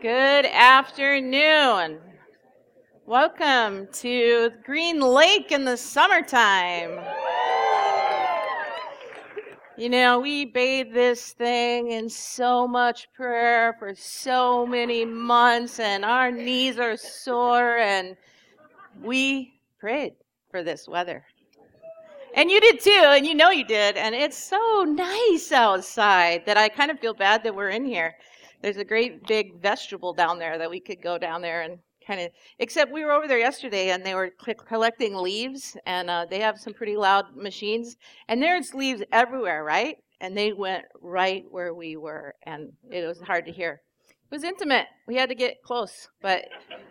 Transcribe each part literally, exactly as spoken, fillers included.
Good afternoon. Welcome to Green Lake in the summertime. You know, we bathed this thing in so much prayer for so many months, and our knees are sore, and we prayed for this weather. And you did too, and you know you did, and it's so nice outside that I kind of feel bad that we're in here. There's a great big vegetable down there that we could go down there and kind of, except we were over there yesterday and they were collecting leaves, and uh, they have some pretty loud machines, and there's leaves everywhere, right? And they went right where we were, and it was hard to hear. It was intimate. We had to get close, but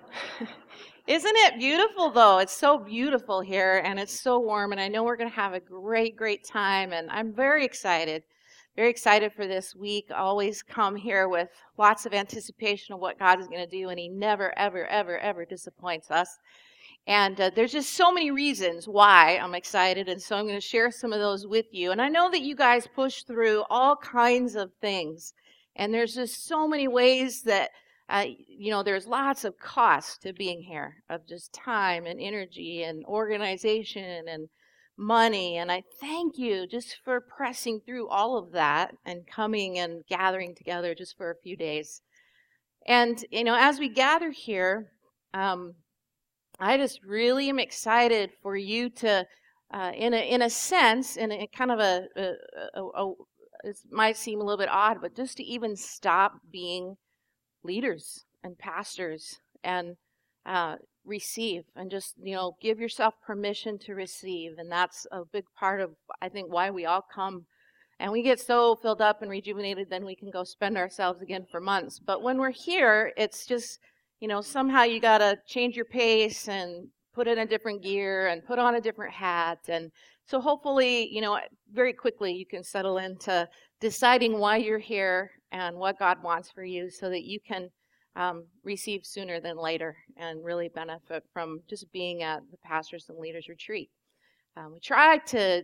isn't it beautiful though? It's so beautiful here, and it's so warm, and I know we're going to have a great, great time, and I'm very excited. Very excited for this week. Always come here with lots of anticipation of what God is going to do, and He never, ever, ever, ever disappoints us. And uh, there's just so many reasons why I'm excited, and so I'm going to share some of those with you. And I know that you guys push through all kinds of things, and there's just so many ways that, uh, you know, there's lots of cost to being here, of just time and energy and organization and money, and I thank you just for pressing through all of that and coming and gathering together just for a few days. And, you know, as we gather here, um, I just really am excited for you to, uh, in a in a sense, in a kind of a, a, a, a, it might seem a little bit odd, but just to even stop being leaders and pastors and uh, receive, and just, you know, give yourself permission to receive. And that's a big part of, I think, why we all come. And we get so filled up and rejuvenated, then we can go spend ourselves again for months. But when we're here, it's just, you know, somehow you got to change your pace and put in a different gear and put on a different hat. And so hopefully, you know, very quickly you can settle into deciding why you're here and what God wants for you, so that you can Um, receive sooner than later and really benefit from just being at the Pastors and Leaders Retreat. Um, we try to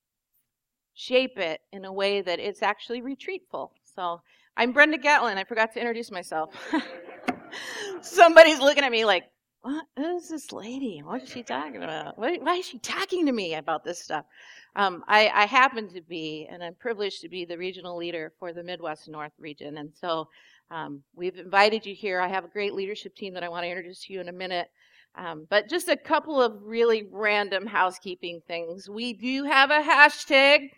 shape it in a way that it's actually retreatful. So I'm Brenda Gatlin. I forgot to introduce myself. Somebody's looking at me like, what is this lady? What is she talking about? Why, why is she talking to me about this stuff? Um, I, I happen to be, and I'm privileged to be, the regional leader for the Midwest North region. And so um, we've invited you here. I have a great leadership team that I want to introduce to you in a minute. Um, but just a couple of really random housekeeping things. We do have a hashtag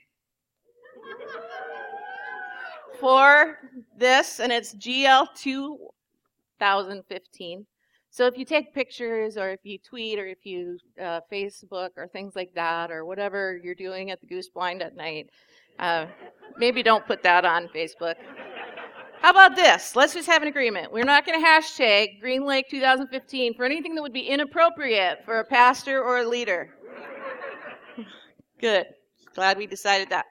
for this, and it's G L two thousand fifteen. So if you take pictures, or if you tweet, or if you uh, Facebook, or things like that, or whatever you're doing at the Goose Blind at night, uh, maybe don't put that on Facebook. How about this? Let's just have an agreement. We're not going to hashtag Green Lake two thousand fifteen for anything that would be inappropriate for a pastor or a leader. Good. Glad we decided that.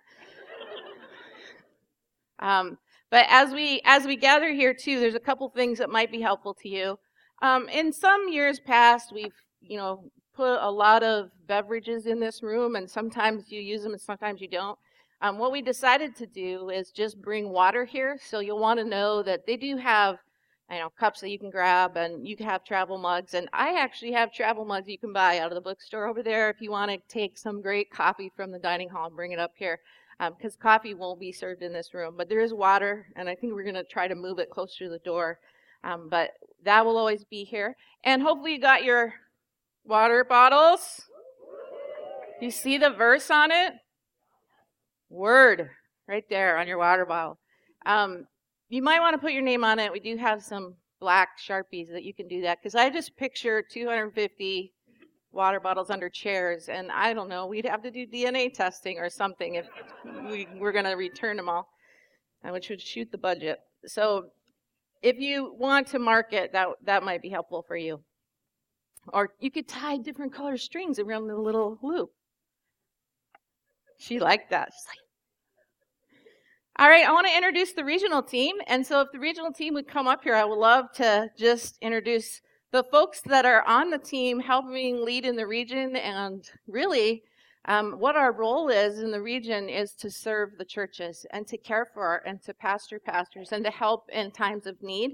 Um, but as we as we gather here too, there's a couple things that might be helpful to you. Um, in some years past, we've, you know, put a lot of beverages in this room, and sometimes you use them and sometimes you don't. Um, what we decided to do is just bring water here, so you'll want to know that they do have, you know, cups that you can grab, and you can have travel mugs, and I actually have travel mugs you can buy out of the bookstore over there if you want to take some great coffee from the dining hall and bring it up here, because um, coffee won't be served in this room, but there is water, and I think we're going to try to move it closer to the door. Um, but that will always be here. And hopefully you got your water bottles. You see the verse on it? Word, right there on your water bottle. Um, you might want to put your name on it. We do have some black Sharpies that you can do that, because I just picture two hundred fifty water bottles under chairs, and I don't know, we'd have to do D N A testing or something if we were going to return them all, which would shoot the budget. So if you want to mark it, that that might be helpful for you. Or you could tie different color strings around the little loop. She liked that. She's like, all right, I want to introduce the regional team. And so if the regional team would come up here, I would love to just introduce the folks that are on the team helping lead in the region. And really, um, what our role is in the region is to serve the churches and to care for and to pastor pastors and to help in times of need.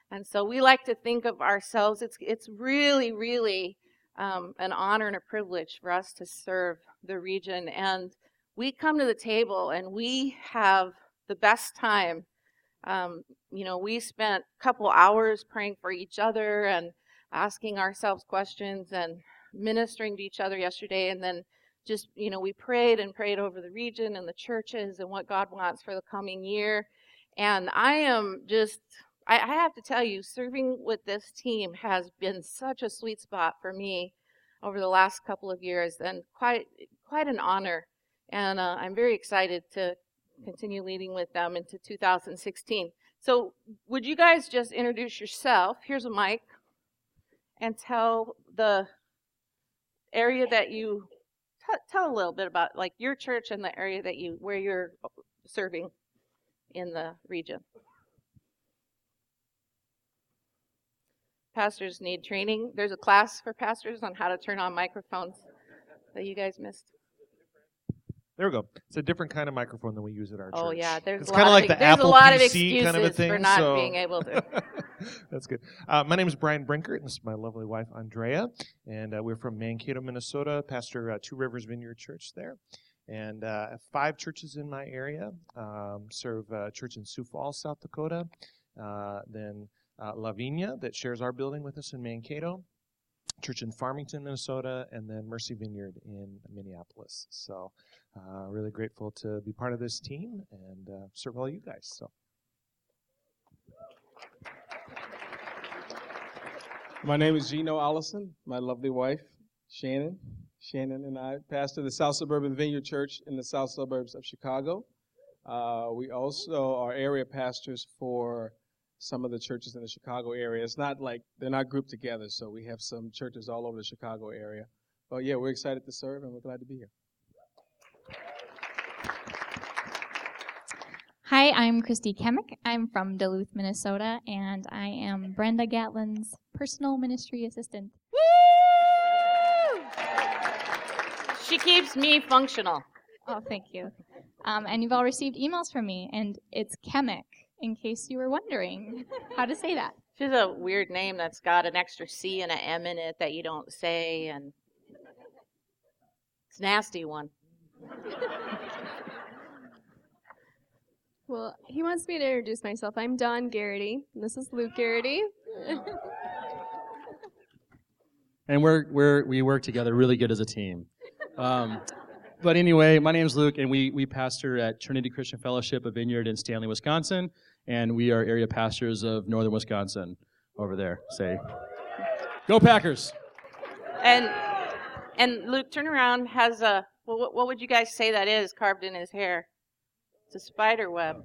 And so we like to think of ourselves, it's it's really, really um, an honor and a privilege for us to serve the region. And we come to the table and we have the best time. Um, you know, we spent a couple hours praying for each other and asking ourselves questions and ministering to each other yesterday. And then just, you know, we prayed and prayed over the region and the churches and what God wants for the coming year. And I am just, I, I have to tell you, serving with this team has been such a sweet spot for me over the last couple of years, and quite, quite an honor. And uh, I'm very excited to continue leading with them into two thousand sixteen. So would you guys just introduce yourself? Here's a mic. And tell the area that you, t- tell a little bit about like your church and the area that you, where you're serving in the region. Pastors need training. There's a class for pastors on how to turn on microphones that you guys missed. There we go. It's a different kind of microphone than we use at our Oh, church. yeah. There's it's a lot, like of, the there's Apple a lot P of C excuses kind of a thing, for not so. being able to. That's good. Uh, my name is Brian Brinkert, and this is my lovely wife, Andrea. And uh, we're from Mankato, Minnesota, pastor uh, Two Rivers Vineyard Church there. And uh, five churches in my area. Um, serve a church in Sioux Falls, South Dakota. Uh, then uh, Lavinia, that shares our building with us in Mankato. Church in Farmington, Minnesota, and then Mercy Vineyard in Minneapolis. So uh, really grateful to be part of this team and uh, serve all you guys. So. My name is Gino Allison. My lovely wife, Shannon. Shannon and I pastor the South Suburban Vineyard Church in the south suburbs of Chicago. Uh, we also are area pastors for some of the churches in the Chicago area. It's not like they're not grouped together, so we have some churches all over the Chicago area. But yeah, we're excited to serve and we're glad to be here. Hi, I'm Christy Kemick. I'm from Duluth, Minnesota, and I am Brenda Gatlin's personal ministry assistant. Woo! She keeps me functional. Oh, thank you. Um, and you've all received emails from me, and it's Kemick, in case you were wondering how to say that. She's a weird name that's got an extra C and an M in it that you don't say, and it's a nasty one. Well, he wants me to introduce myself. I'm Dawn Garrity, and this is Luke Garrity. And we're we're we work together really good as a team. Um, but anyway, my name's Luke, and we we pastor at Trinity Christian Fellowship, a vineyard in Stanley, Wisconsin, and we are area pastors of northern Wisconsin over there. Say, go Packers! And and Luke, turn around. Has a well, what, what would you guys say that is carved in his hair? It's a spider web.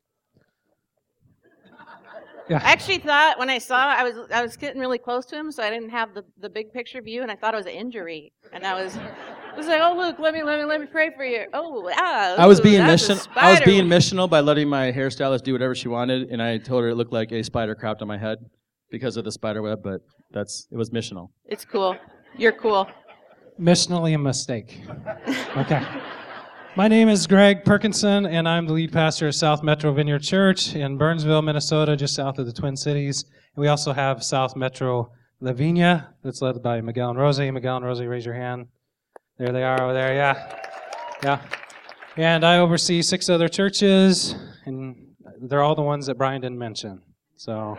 Yeah. I actually thought when I saw it, I was I was getting really close to him, so I didn't have the, the big picture view, and I thought it was an injury. And I was I was like, "Oh, Luke, let me let me let me pray for you." Oh, ah, I was being that's a mission. I was spider being web. missional by letting my hairstylist do whatever she wanted, and I told her it looked like a spider crapped on my head because of the spider web. But that's it was missional. It's cool. You're cool. Missionally a mistake. Okay. My name is Greg Perkinson, and I'm the lead pastor of South Metro Vineyard Church in Burnsville, Minnesota, just south of the Twin Cities. And we also have South Metro Lavinia, that's led by Miguel and Rosie. Miguel and Rosie, raise your hand. There they are over there, yeah. Yeah. And I oversee six other churches, and they're all the ones that Brian didn't mention. So.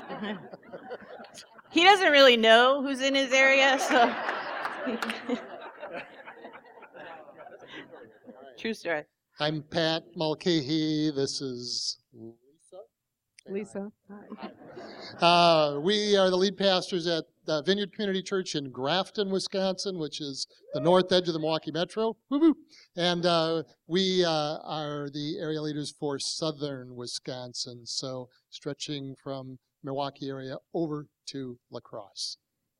He doesn't really know who's in his area, so. True story. I'm Pat Mulcahy. This is Lisa. Uh, we are the lead pastors at uh, Vineyard Community Church in Grafton, Wisconsin, which is the north edge of the Milwaukee Metro. Woo-hoo. And uh, we uh, are the area leaders for southern Wisconsin, so stretching from Milwaukee area over to La Crosse.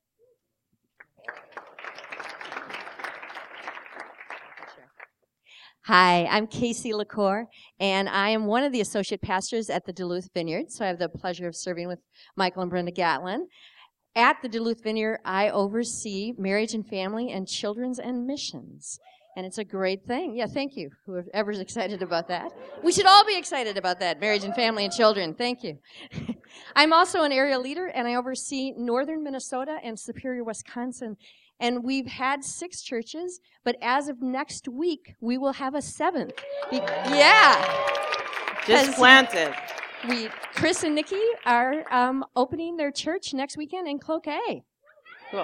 Hi, I'm Casey LaCour, and I am one of the associate pastors at the Duluth Vineyard, so I have the pleasure of serving with Michael and Brenda Gatlin. At the Duluth Vineyard, I oversee marriage and family and children's and missions. And it's a great thing. Yeah, thank you, whoever's excited about that. We should all be excited about that, marriage and family and children. Thank you. I'm also an area leader, and I oversee northern Minnesota and Superior, Wisconsin. And we've had six churches, but as of next week, we will have a seventh. Be- yeah. Just planted. We, Chris and Nikki are um, opening their church next weekend in Cloquet. Cool.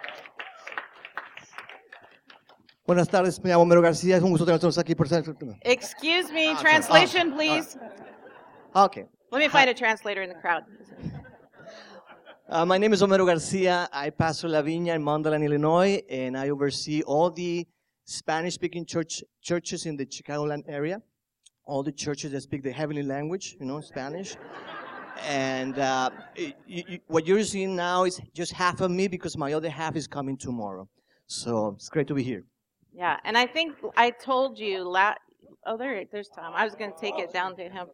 Buenas tardes, me llamo Homero García. Es un gusto tenerlos aquí por ser. Excuse me, translation, please. Okay. Let me find a translator in the crowd. Uh, my name is Homero Garcia. I pastor La Viña in Mondalein, Illinois, and I oversee all the Spanish-speaking church churches in the Chicagoland area. All the churches that speak the heavenly language, you know, Spanish. And uh, you, you, what you're seeing now is just half of me because my other half is coming tomorrow. So it's great to be here. Yeah, and I think I told you la- Oh, there, there's Tom. I was going to take it down to him.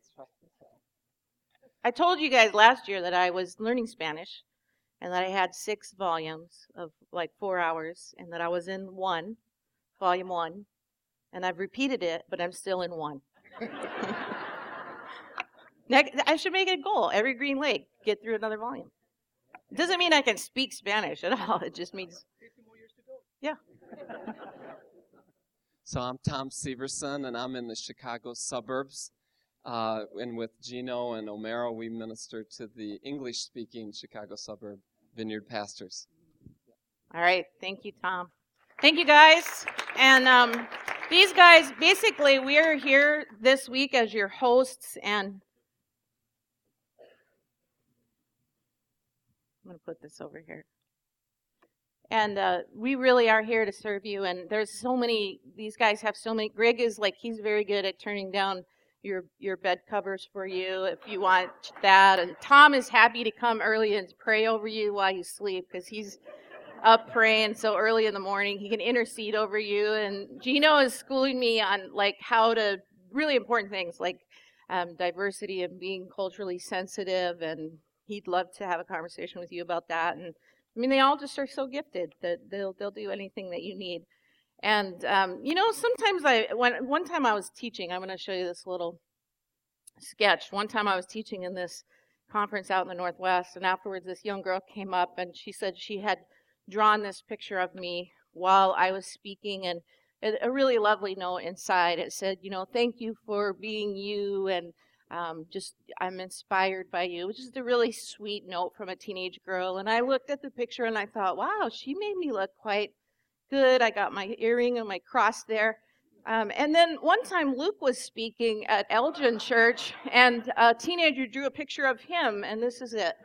I told you guys last year that I was learning Spanish and that I had six volumes of like four hours and that I was in one, volume one, and I've repeated it, but I'm still in one. Next, I should make it a goal. Every Green Lake, get through another volume. It doesn't mean I can speak Spanish at all. It just means, yeah. So I'm Tom Severson, and I'm in the Chicago suburbs. Uh, and with Gino and Homero, we minister to the English-speaking Chicago suburb vineyard pastors. All right. Thank you, Tom. Thank you, guys. And um, these guys, basically, we're here this week as your hosts. And I'm going to put this over here. And uh, we really are here to serve you. And there's so many, these guys have so many. Greg is like, he's very good at turning down your your bed covers for you if you want that. And Tom is happy to come early and pray over you while you sleep because he's up praying so early in the morning. He can intercede over you. And Gino is schooling me on like how to, really important things like um, diversity and being culturally sensitive. And he'd love to have a conversation with you about that. And I mean, they all just are so gifted that they'll they'll do anything that you need. And, um, you know, sometimes I, when, one time I was teaching, I'm going to show you this little sketch. One time I was teaching in this conference out in the Northwest, and afterwards this young girl came up and she said she had drawn this picture of me while I was speaking, and a really lovely note inside. It said, you know, thank you for being you, and um, just I'm inspired by you, which is a really sweet note from a teenage girl. And I looked at the picture and I thought, wow, she made me look quite good. I got my earring and my cross there. Um, and then one time Luke was speaking at Elgin Church, and a teenager drew a picture of him, and this is it.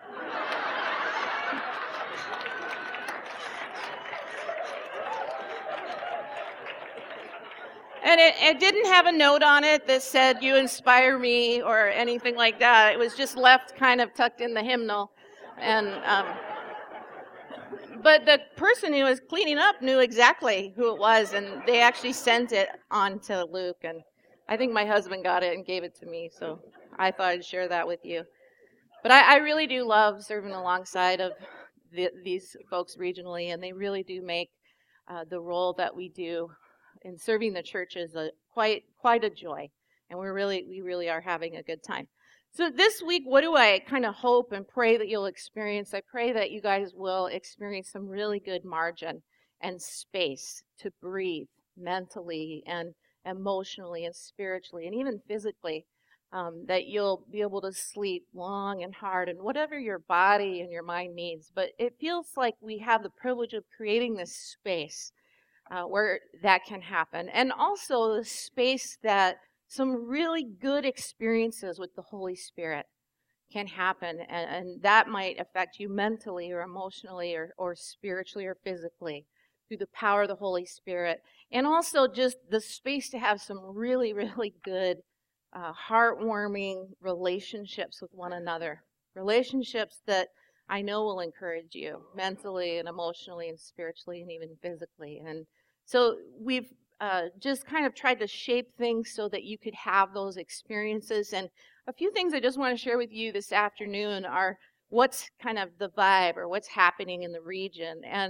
And it, it didn't have a note on it that said, you inspire me, or anything like that. It was just left kind of tucked in the hymnal. And um, But the person who was cleaning up knew exactly who it was, and they actually sent it on to Luke. And I think my husband got it and gave it to me, so I thought I'd share that with you. But I, I really do love serving alongside of the, these folks regionally, and they really do make uh, the role that we do in serving the church is a quite quite a joy, and we're really we really are having a good time. So this week, what do I kind of hope and pray that you'll experience? I pray that you guys will experience some really good margin and space to breathe mentally and emotionally and spiritually and even physically, um, that you'll be able to sleep long and hard and whatever your body and your mind needs. But it feels like we have the privilege of creating this space uh, where that can happen. And also the space that some really good experiences with the Holy Spirit can happen, and, and that might affect you mentally or emotionally or, or spiritually or physically through the power of the Holy Spirit. And also just the space to have some really, really good, uh, heartwarming relationships with one another. Relationships that I know will encourage you mentally and emotionally and spiritually and even physically. And so we've Uh, just kind of tried to shape things so that you could have those experiences. And a few things I just want to share with you this afternoon are what's kind of the vibe or what's happening in the region. And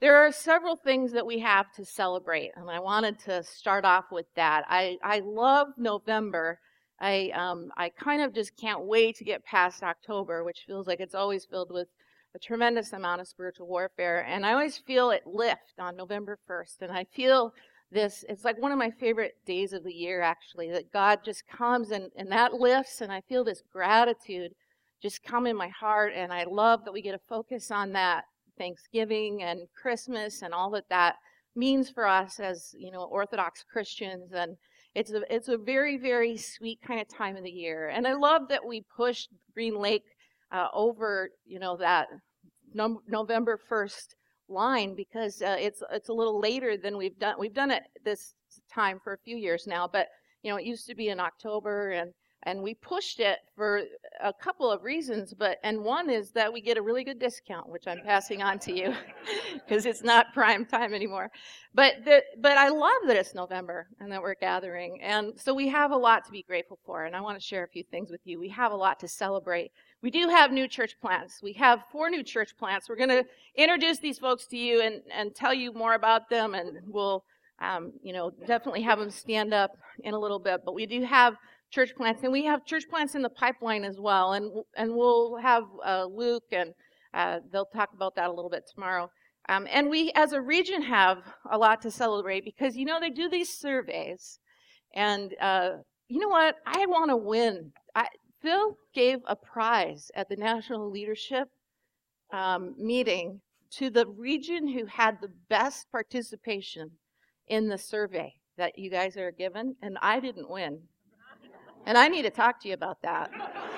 there are several things that we have to celebrate, and I wanted to start off with that. I, I love November. I um, I kind of just can't wait to get past October, which feels like it's always filled with a tremendous amount of spiritual warfare. And I always feel it lift on November first, and I feel this, it's like one of my favorite days of the year, actually, that God just comes and, and that lifts, and I feel this gratitude just come in my heart, and I love that we get to focus on that. Thanksgiving and Christmas and all that that means for us as, you know, Orthodox Christians. And it's a, it's a very, very sweet kind of time of the year. And I love that we pushed Green Lake uh, over, you know, that no, November first line, because uh, it's it's a little later than we've done. We've done it this time for a few years now, but, you know, it used to be in October, and And we pushed it for a couple of reasons, but and one is that we get a really good discount, which I'm passing on to you because it's not prime time anymore. But the, but I love that it's November and that we're gathering, and so we have a lot to be grateful for. And I want to share a few things with you. We have a lot to celebrate. We do have new church plants. We have four new church plants. We're going to introduce these folks to you and and tell you more about them, and we'll um, you know definitely have them stand up in a little bit. But we do have church plants, and we have church plants in the pipeline as well, and and we'll have uh, Luke, and uh, they'll talk about that a little bit tomorrow. Um, and we, as a region, have a lot to celebrate because, you know, they do these surveys, and uh, you know what? I want to win. I, Phil gave a prize at the national leadership um, meeting to the region who had the best participation in the survey that you guys are given, and I didn't win. And I need to talk to you about that.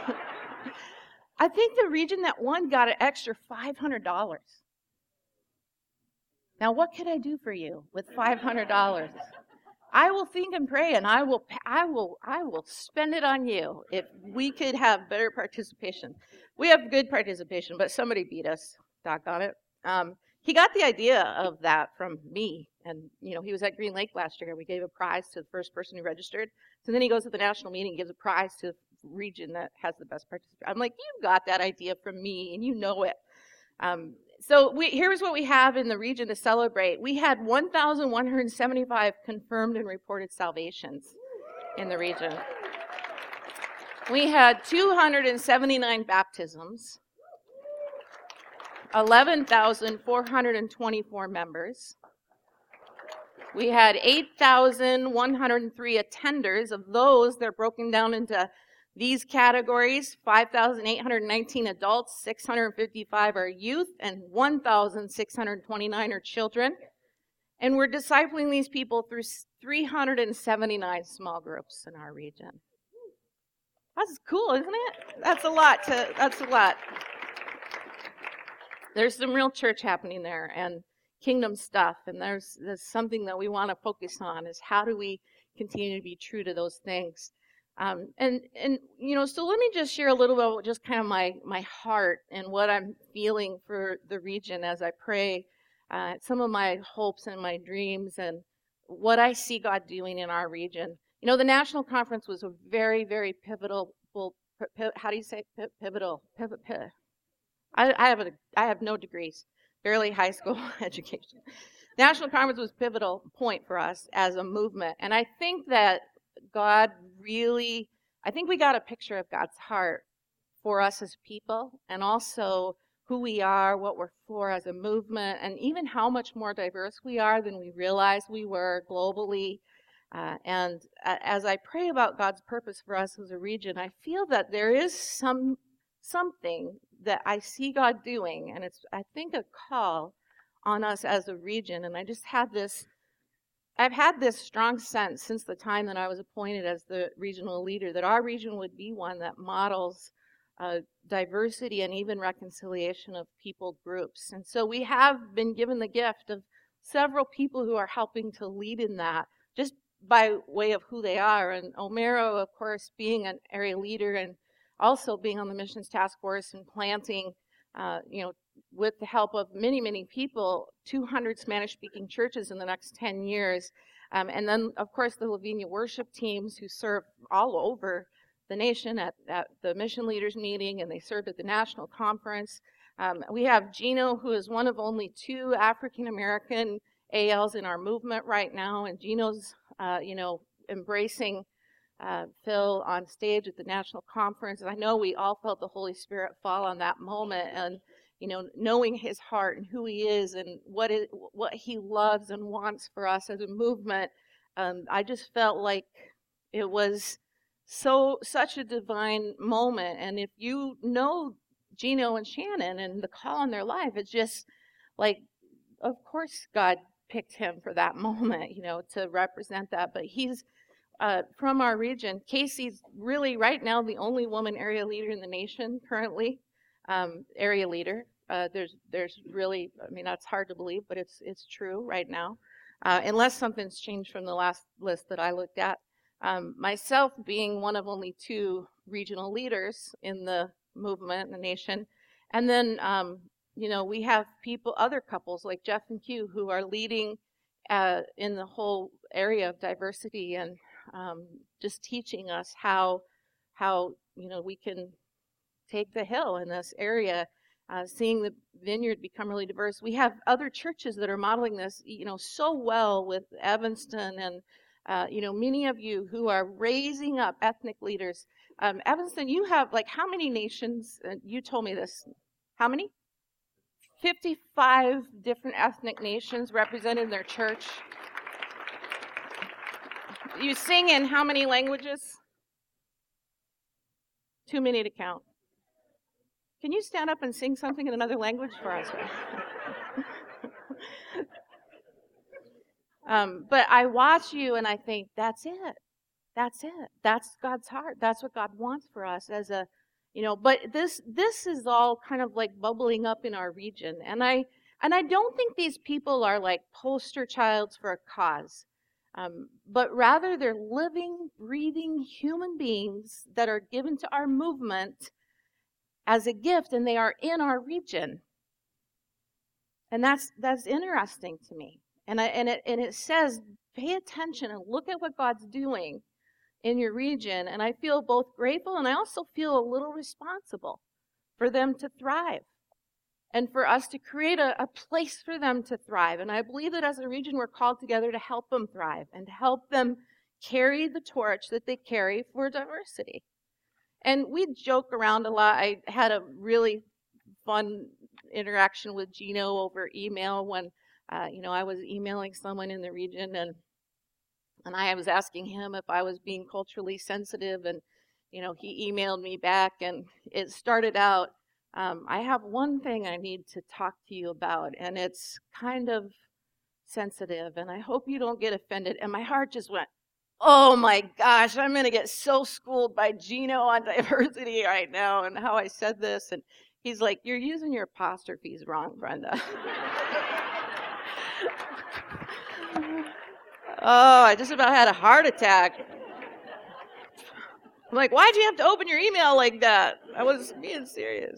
I think the region that won got an extra five hundred dollars. Now, what could I do for you with five hundred dollars? I will think and pray, and I will, I will, I will spend it on you if we could have better participation. We have good participation, but somebody beat us. Doggone it. Um, he got the idea of that from me. And, you know, he was at Green Lake last year. We gave a prize to the first person who registered. So then he goes to the national meeting and gives a prize to the region that has the best participation. I'm like, you got that idea from me, and you know it. Um, so we, here's what we have in the region to celebrate. We had one thousand one hundred seventy-five confirmed and reported salvations in the region. We had two hundred seventy-nine baptisms, eleven thousand four hundred twenty-four members. We had eight thousand one hundred three attenders. Of those, they're broken down into these categories: five thousand eight hundred nineteen adults, six hundred fifty-five are youth, and one thousand six hundred twenty-nine are children. And we're discipling these people through three hundred seventy-nine small groups in our region. That's cool, isn't it? That's a lot. To, that's a lot. There's some real church happening there, and kingdom stuff, and there's, there's something that we want to focus on is how do we continue to be true to those things. Um, and, and, you know, so let me just share a little bit about just kind of my, my heart and what I'm feeling for the region as I pray, uh, some of my hopes and my dreams and what I see God doing in our region. You know, the national conference was a very, very pivotal, how do you say pivotal? Pivot, pivot. I, I have a, I have no degrees. Barely high school education. National Conference was a pivotal point for us as a movement. And I think that God really, I think we got a picture of God's heart for us as people, and also who we are, what we're for as a movement, and even how much more diverse we are than we realized we were globally. Uh, and uh, as I pray about God's purpose for us as a region, I feel that there is some something that I see God doing, and it's, I think, a call on us as a region. And I just had this, I've had this strong sense since the time that I was appointed as the regional leader that our region would be one that models uh, diversity and even reconciliation of people groups. And so we have been given the gift of several people who are helping to lead in that, just by way of who they are. And Omero, of course, being an area leader and also being on the missions task force and planting, uh, you know, with the help of many, many people, two hundred Spanish-speaking churches in the next ten years. Um, and then, of course, the Lavinia worship teams who serve all over the nation at, at the mission leaders meeting, and they served at the national conference. Um, we have Gino, who is one of only two African American A Ls in our movement right now, and Gino's, uh, you know, embracing uh, Phil on stage at the national conference. And I know we all felt the Holy Spirit fall on that moment, and you know, knowing his heart and who he is and what it, what he loves and wants for us as a movement. Um, I just felt like it was so such a divine moment. And if you know Gino and Shannon and the call on their life, it's just like, of course God picked him for that moment, you know, to represent that. But he's uh, from our region. Casey's really right now the only woman area leader in the nation currently, um, area leader. Uh, there's there's really, I mean, that's hard to believe, but it's it's true right now, uh, unless something's changed from the last list that I looked at. Um, myself being one of only two regional leaders in the movement in the nation. And then, um, you know, we have people, other couples like Jeff and Q, who are leading uh, in the whole area of diversity and um, just teaching us how, how, you know, we can take the hill in this area, uh, seeing the vineyard become really diverse. We have other churches that are modeling this, you know, so well with Evanston and, uh, you know, many of you who are raising up ethnic leaders. Um, Evanston, you have like how many nations? Uh, you told me this. How many? fifty-five different ethnic nations represented in their church. You sing in how many languages? Too many to count. Can you stand up and sing something in another language for us? um, but I watch you and I think, that's it. That's it. That's God's heart. That's what God wants for us as a, you know, but this this is all kind of like bubbling up in our region. And I and I don't think these people are like poster childs for a cause. Um, but rather they're living, breathing human beings that are given to our movement as a gift, and they are in our region. And that's that's interesting to me. And I, and it and it says, pay attention and look at what God's doing in your region. And I feel both grateful and I also feel a little responsible for them to thrive and for us to create a, a place for them to thrive. And I believe that as a region, we're called together to help them thrive and to help them carry the torch that they carry for diversity. And we joke around a lot. I had a really fun interaction with Gino over email when, uh, you know, I was emailing someone in the region, and and I was asking him if I was being culturally sensitive, and, you know, he emailed me back, and it started out, um, I have one thing I need to talk to you about, and it's kind of sensitive, and I hope you don't get offended. And my heart just went, oh my gosh, I'm going to get so schooled by Gino on diversity right now and how I said this. And he's like, you're using your apostrophes wrong, Brenda. Oh, I just about had a heart attack. I'm like, why'd you have to open your email like that? I was being serious.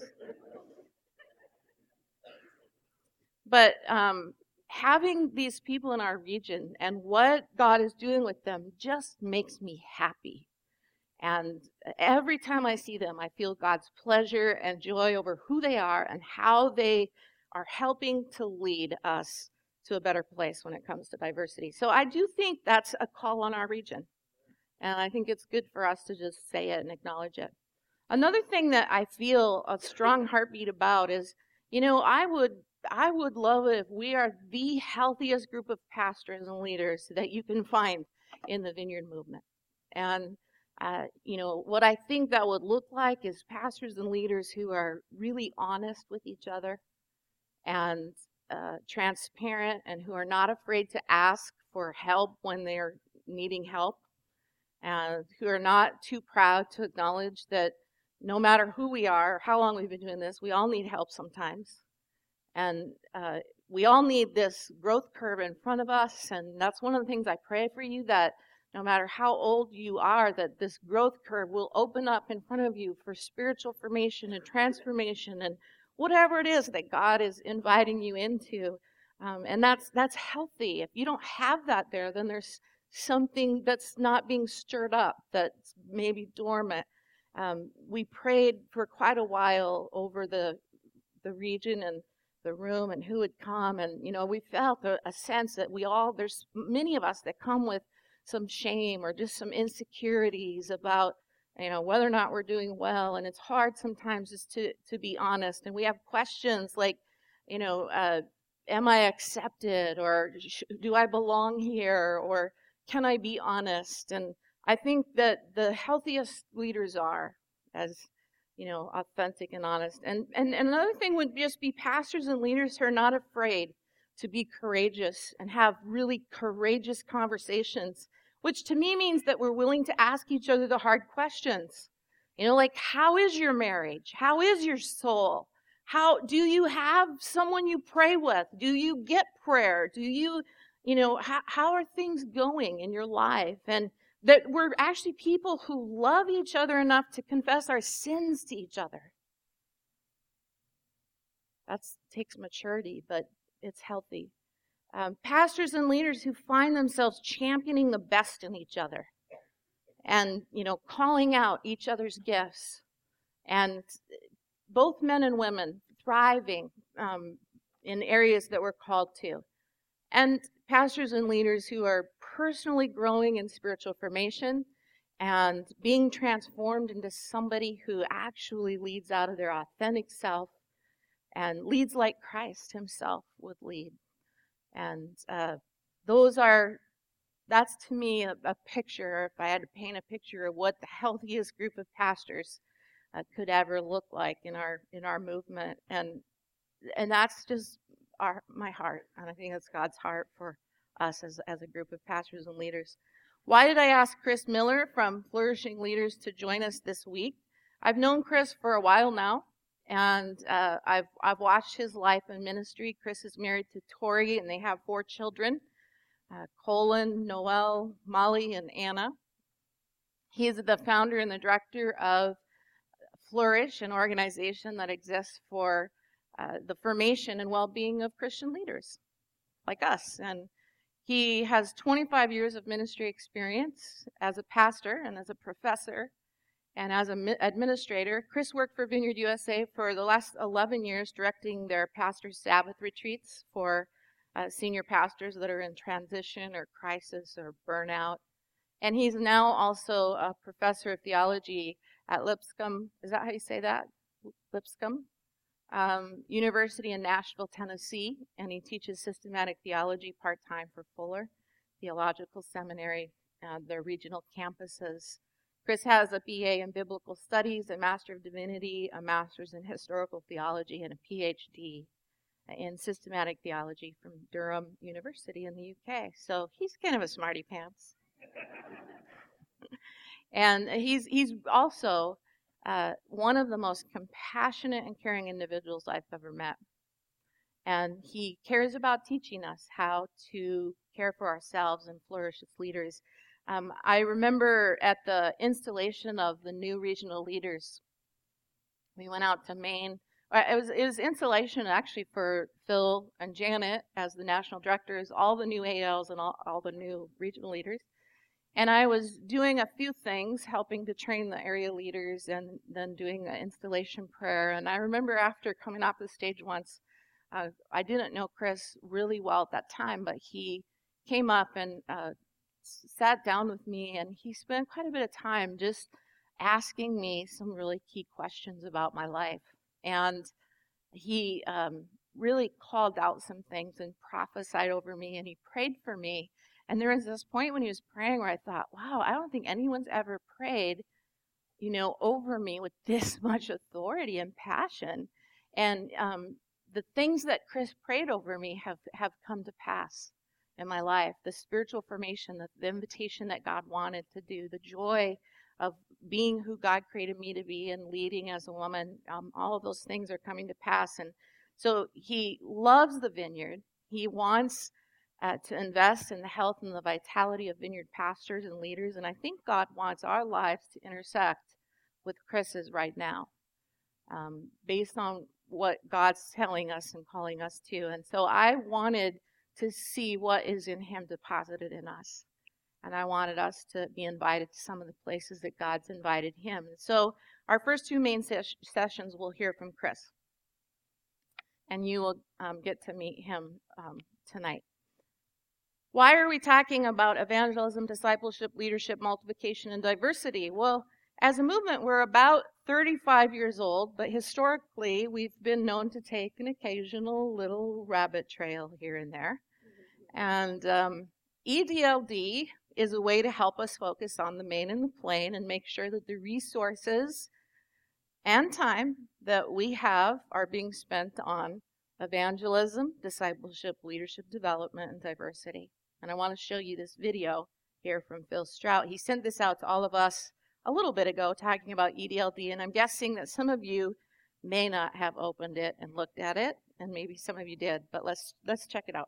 But um, having these people in our region and what God is doing with them just makes me happy. And every time I see them, I feel God's pleasure and joy over who they are and how they are helping to lead us to a better place when it comes to diversity. So I do think that's a call on our region. And I think it's good for us to just say it and acknowledge it. Another thing that I feel a strong heartbeat about is, you know, I would I would love it if we are the healthiest group of pastors and leaders that you can find in the Vineyard movement. And, uh, you know, what I think that would look like is pastors and leaders who are really honest with each other and uh, transparent, and who are not afraid to ask for help when they're needing help, and who are not too proud to acknowledge that no matter who we are, how long we've been doing this, we all need help sometimes. And uh, we all need this growth curve in front of us. And that's one of the things I pray for you, that no matter how old you are, that this growth curve will open up in front of you for spiritual formation and transformation and whatever it is that God is inviting you into. Um, and that's that's healthy. If you don't have that there, then there's something that's not being stirred up, that's maybe dormant. Um, we prayed for quite a while over the the region and the room and who would come. And, you know, we felt a, a sense that we all, there's many of us that come with some shame or just some insecurities about, you know, whether or not we're doing well. And it's hard sometimes just to, to be honest. And we have questions like, you know, uh, am I accepted, or sh- do I belong here, or can I be honest? And I think that the healthiest leaders are as, you know, authentic and honest. And, and, and another thing would just be pastors and leaders who are not afraid to be courageous and have really courageous conversations, which to me means that we're willing to ask each other the hard questions. You know, like, how is your marriage? How is your soul? How do you have someone you pray with? Do you get prayer? Do you, you know, how, how are things going in your life? And that we're actually people who love each other enough to confess our sins to each other. That takes maturity, but it's healthy. Um, pastors and leaders who find themselves championing the best in each other and, you know, calling out each other's gifts, and both men and women thriving um, in areas that we're called to. And pastors and leaders who are personally growing in spiritual formation and being transformed into somebody who actually leads out of their authentic self and leads like Christ himself would lead. And uh, those are, that's to me a, a picture, if I had to paint a picture of what the healthiest group of pastors uh, could ever look like in our in our movement. And and that's just our my heart, and I think that's God's heart for us as as a group of pastors and leaders. Why did I ask Chris Miller from Flourishing Leaders to join us this week? I've known Chris for a while now, and uh, I've I've watched his life and ministry. Chris is married to Tori, and they have four children: uh, Colin, Noel, Molly, and Anna. He is the founder and the director of Flourish, an organization that exists for uh, the formation and well-being of Christian leaders like us. And he has twenty-five years of ministry experience as a pastor and as a professor and as an administrator. Chris worked for Vineyard U S A for the last eleven years, directing their pastor's Sabbath retreats for uh, senior pastors that are in transition or crisis or burnout. And he's now also a professor of theology at Lipscomb. Is that how you say that? Lipscomb um, University in Nashville, Tennessee. And he teaches systematic theology part-time for Fuller Theological Seminary, uh, their regional campuses. Chris has a B A in Biblical Studies, a Master of Divinity, a Master's in Historical Theology, and a P H D in Systematic Theology from Durham University in the U K. So he's kind of a smarty pants. And he's he's also uh, one of the most compassionate and caring individuals I've ever met. And he cares about teaching us how to care for ourselves and flourish as leaders. Um, I remember at the installation of the new regional leaders, we went out to Maine. It was it was installation actually for Phil and Janet as the national directors, all the new A Ls and all, all the new regional leaders. And I was doing a few things, helping to train the area leaders and then doing an installation prayer. And I remember after coming off the stage once, uh, I didn't know Chris really well at that time, but he came up and uh, sat down with me, and he spent quite a bit of time just asking me some really key questions about my life. And he um, really called out some things and prophesied over me, and he prayed for me. And there was this point when he was praying where I thought, wow, I don't think anyone's ever prayed, you know, over me with this much authority and passion. And um, the things that Chris prayed over me have, have come to pass in my life. The spiritual formation, the, the invitation that God wanted to do, the joy of being who God created me to be and leading as a woman, um, all of those things are coming to pass. And so he loves the vineyard. He wants Uh, to invest in the health and the vitality of vineyard pastors and leaders. And I think God wants our lives to intersect with Chris's right now, um, based on what God's telling us and calling us to. And so I wanted to see what is in him deposited in us. And I wanted us to be invited to some of the places that God's invited him. And so our first two main ses- sessions, we'll hear from Chris. and you will um, get to meet him um, tonight. Why are we talking about evangelism, discipleship, leadership, multiplication, and diversity? Well, as a movement, we're about thirty-five years old, but historically, we've been known to take an occasional little rabbit trail here and there. And um, E D L D is a way to help us focus on the main and the plain and make sure that the resources and time that we have are being spent on evangelism, discipleship, leadership development, and diversity. And I want to show you this video here from Phil Strout. He sent this out to all of us a little bit ago talking about E D L D, and I'm guessing that some of you may not have opened it and looked at it, and maybe some of you did, but let's let's check it out.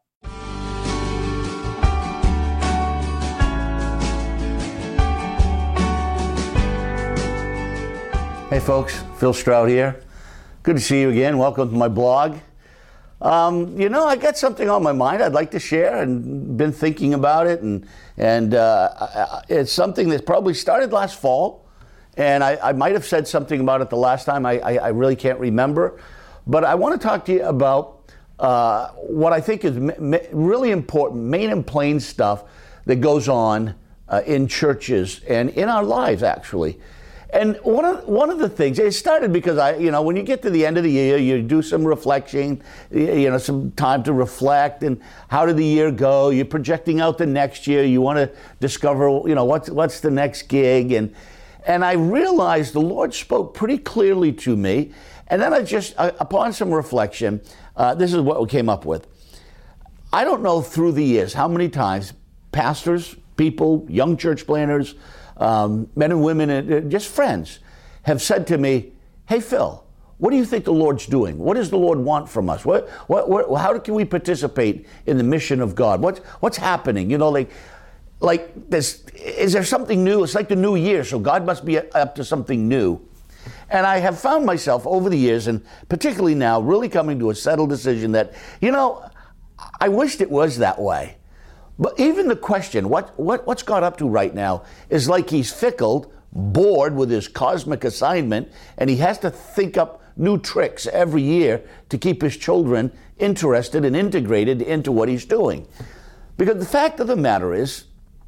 Hey folks, Phil Strout here. Good to see you again. Welcome to my blog. Um, you know, I got something on my mind I'd like to share, and been thinking about it, and and uh, it's something that probably started last fall, and I, I might have said something about it the last time. I, I, I really can't remember, but I want to talk to you about uh, what I think is m- really important, main and plain stuff that goes on uh, in churches and in our lives, actually. And one of one of the things, it started because I, you know, when you get to the end of the year, you do some reflection, you know, some time to reflect, and how did the year go? You're projecting out the next year. You want to discover, you know, what's what's the next gig, and and I realized the Lord spoke pretty clearly to me, and then I just, uh, upon some reflection, uh, this is what we came up with. I don't know through the years how many times pastors, people, young church planners, Um, men and women, and just friends, have said to me, "Hey Phil, what do you think the Lord's doing? What does the Lord want from us? What, what, what, how can we participate in the mission of God? What, what's happening? You know, like, like this, is there something new? It's like the new year, so God must be up to something new." And I have found myself over the years, and particularly now, really coming to a settled decision that, you know, I wished it was that way. But even the question, what, what what's God up to right now, is like he's fickle, bored with his cosmic assignment, and he has to think up new tricks every year to keep his children interested and integrated into what he's doing. Because the fact of the matter is,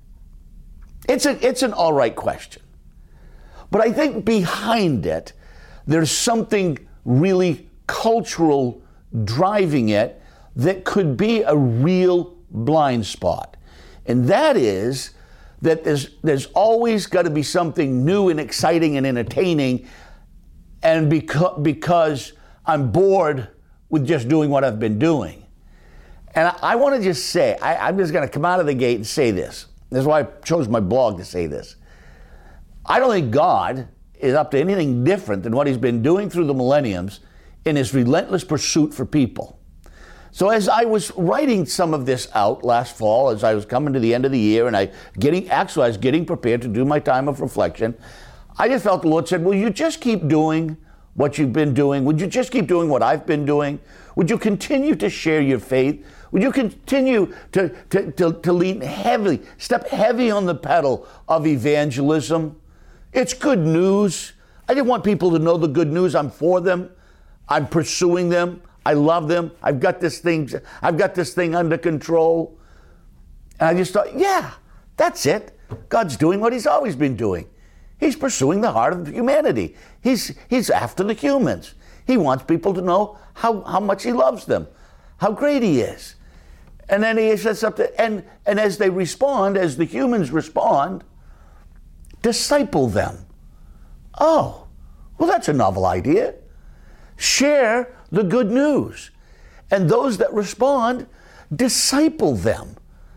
it's a, it's an all right question. But I think behind it, there's something really cultural driving it that could be a real blind spot. And that is that there's there's always got to be something new and exciting and entertaining, and because because I'm bored with just doing what I've been doing. And I, I want to just say, I, I'm just going to come out of the gate and say this. This is why I chose my blog to say this. I don't think God is up to anything different than what he's been doing through the millenniums in his relentless pursuit for people. So as I was writing some of this out last fall, as I was coming to the end of the year, and I getting actually I was getting prepared to do my time of reflection, I just felt the Lord said, "Will you just keep doing what you've been doing? Would you just keep doing what I've been doing? Would you continue to share your faith? Would you continue to to to, to lean heavily, step heavy on the pedal of evangelism? It's good news. I didn't want people to know the good news. I'm for them. I'm pursuing them. I love them. I've got this thing, I've got this thing under control." And I just thought, yeah, that's it. God's doing what he's always been doing. He's pursuing the heart of humanity. He's he's after the humans. He wants people to know how, how much he loves them, how great he is. And then he says something, and, and as they respond, as the humans respond, disciple them. Oh, well, that's a novel idea. Share the good news. And those that respond, disciple them.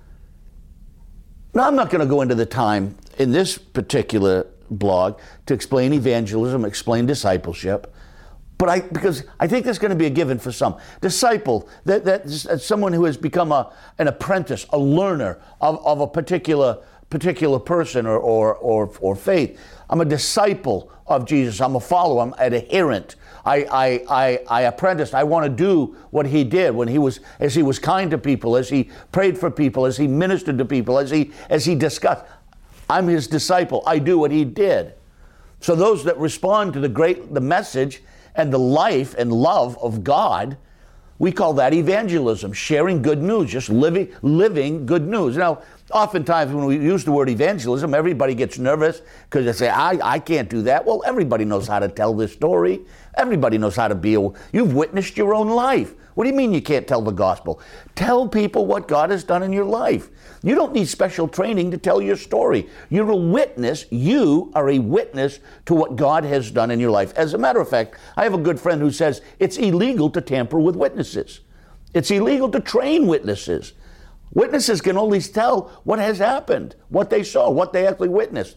Now, I'm not going to go into the time in this particular blog to explain evangelism, explain discipleship, but I because I think there's going to be a given for some. Disciple, that, that's someone who has become a, an apprentice, a learner of, of a particular particular person or, or, or, or faith. I'm a disciple of Jesus. I'm a follower. I'm an adherent. I, I, I, I apprenticed. I want to do what he did when he was, as he was kind to people, as he prayed for people, as he ministered to people, as he, as he discussed. I'm his disciple. I do what he did. So those that respond to the great, the message and the life and love of God, We call that evangelism, sharing good news, just living, living good news. Now, oftentimes when we use the word evangelism, everybody gets nervous because they say, I, I can't do that. Well, everybody knows how to tell this story. Everybody knows how to be a, you've witnessed your own life. What do you mean you can't tell the gospel? Tell people what God has done in your life. You don't need special training to tell your story. You're a witness. You are a witness to what God has done in your life. As a matter of fact, I have a good friend who says it's illegal to tamper with witnesses. It's illegal to train witnesses. Witnesses can only tell what has happened, what they saw, what they actually witnessed.